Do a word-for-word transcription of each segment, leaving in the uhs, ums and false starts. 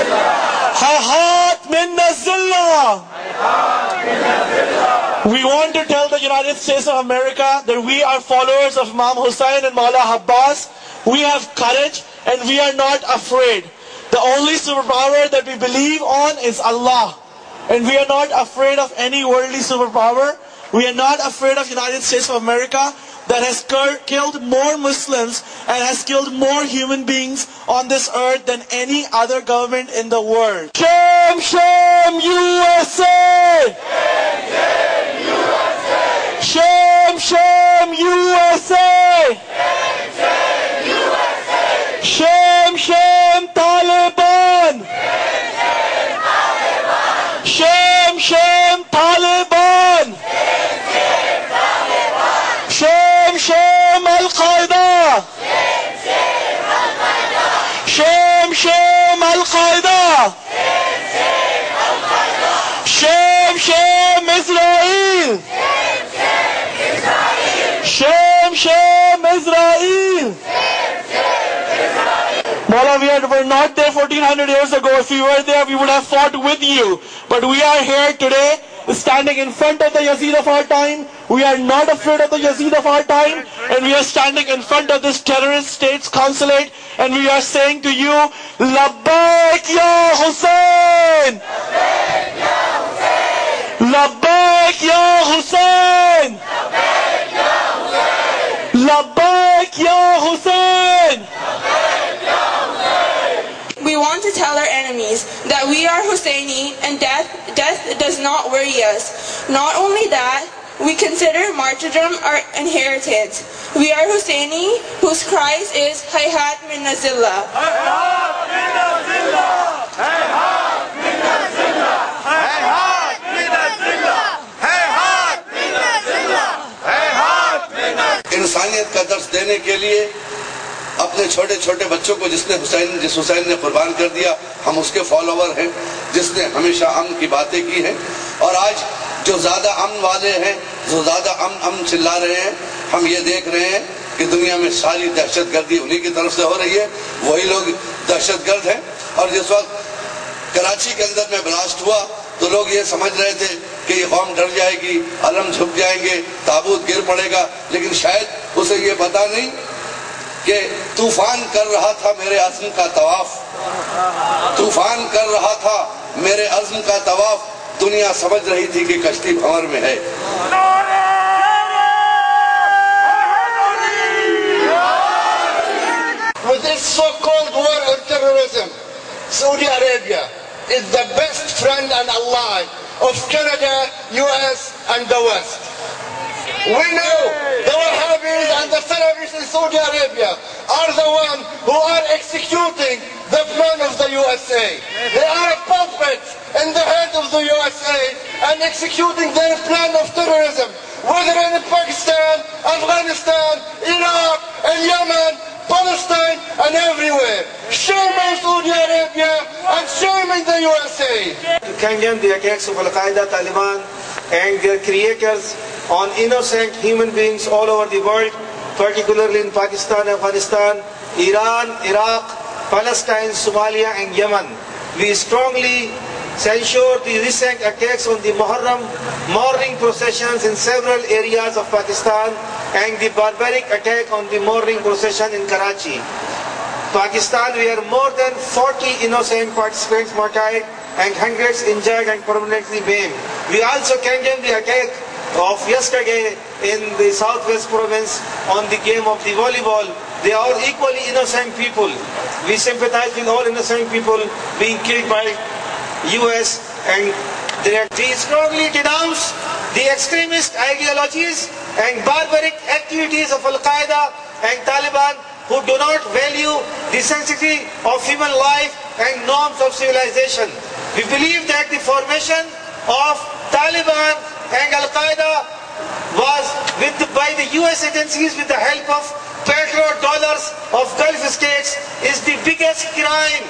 Hayhat minna zillah. We want to tell the United States of America that we are followers of Imam Hussain and Maula Abbas. We have courage and we are not afraid. The only superpower that we believe on is Allah. And we are not afraid of any worldly superpower. We are not afraid of United States of America that has killed more Muslims and has killed more human beings on this earth than any other government in the world. Shame, shame, U S A! Shame, shame, U S A! Shame, shame, Taliban! Shame, shame, Taliban! Shame, shame, Al-Qaeda! Shame, shame, Al-Qaeda! Shame, shame, Israel! Shame, shame, Israel! Mawla, we are, were not there fourteen hundred years ago. If we were there, we would have fought with you. But we are here today, standing in front of the Yazid of our time. We are not afraid of the Yazid of our time. And we are standing in front of this terrorist state's consulate. And we are saying to you, Labbaik ya Hussein! Labbaik ya Hussein! Labbaik ya Hussein! We want to tell our enemies that we are Husseini and death, death does not worry us. Not only that, we consider martyrdom our inheritance. We are Husseini whose cries is Hayhat minna zillah. Hayhat minna zillah. Hayhat minna zillah. Hayhat minna zillah. Hayhat minna zillah. Hayhat minna zillah. इंसानियत का दर्स देने के लिए अपने छोटे छोटे बच्चों को जिसने हुसैन जिस हुसैन ने कुर्बान कर दिया, हम उसके फॉलोवर हैं, जिसने हमेशा अमन की बातें की हैं। और आज जो ज़्यादा अमन वाले हैं, जो ज़्यादा अमन अमन चिल्ला रहे हैं, हम ये देख रहे हैं कि दुनिया में सारी दहशतगर्दी उन्हीं की तरफ से हो रही है। वही लोग दहशतगर्द हैं। और जिस वक्त कराची के अंदर में ब्लास्ट हुआ तो लोग ये समझ रहे थे कि ये कौम डर जाएगी, अलम झुक जाएंगे, ताबूत गिर पड़ेगा, लेकिन शायद उसे ये पता नहीं कि तूफान कर रहा था मेरे अज़्म का तवाफ, तूफान कर रहा था मेरे अज़्म का तवाफ, दुनिया समझ रही थी कि कश्ती भंवर में है। With this so-called war on terrorism, Saudi Arabia is the best friend and ally of Canada, U S and the West. We know the Wahhabis and the Salafis in Saudi Arabia are the ones who are executing the plan of the U S A. They are puppets in the head of the U S A and executing their plan of terrorism, whether in Pakistan, Afghanistan, Iraq, and Yemen, Palestine, and everywhere. Shame on Saudi Arabia and shame in the U S A. To condemn the attacks of Al-Qaeda, Taliban, and their creators on innocent human beings all over the world, particularly in Pakistan, Afghanistan, Iran, Iraq, Palestine, Somalia, and Yemen. We strongly censure the recent attacks on the Muharram mourning processions in several areas of Pakistan and the barbaric attack on the mourning procession in Karachi. Pakistan, we are more than forty innocent participants martyred and hundreds injured and permanently maimed. We also condemn the attack of yesterday in the southwest province on the game of the volleyball. They are equally innocent people. We sympathize with all innocent people being killed by U S and their. We strongly denounce the extremist ideologies and barbaric activities of Al-Qaeda and Taliban, who do not value the sanctity of human life and norms of civilization. We believe that the formation of Taliban and Al-Qaeda was with the, by the U S agencies with the help of petrodollars of Gulf states is the biggest crime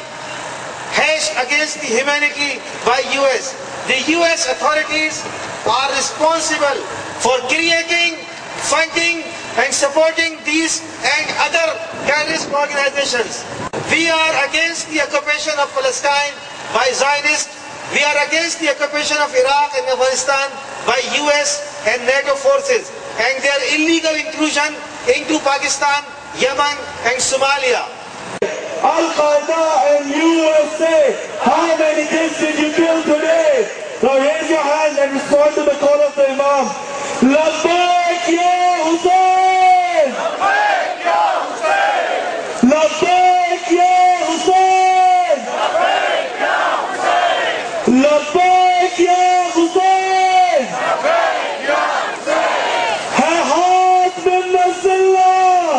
hashed against the humanity by U S. The U S authorities are responsible for creating, funding and supporting these and other terrorist organizations. We are against the occupation of Palestine by Zionists. We are against the occupation of Iraq and Afghanistan by U S and NATO forces and their illegal intrusion into Pakistan, Yemen and Somalia. Al-Qaeda and U S A, how many kids did you kill today? Now raise your hand and respond to the call of the Imam. Labbaik ya Hussein! Labbaik ya Hussein! Labbaik ya Hussein! Labbaik ya Hussein! Labbaik ya Hussein! Labbaik ya Hussein! Hayhat min Nazillah!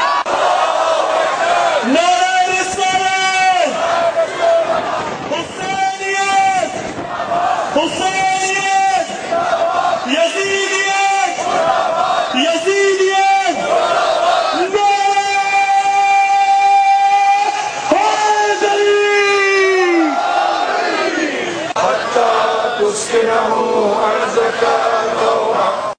Nara Rissalah! Husseiniyyat! Husseiniyyat! Yazidiyat! Yazidiyat! Nara Haydari! حتى تسكنه أرضك طوعا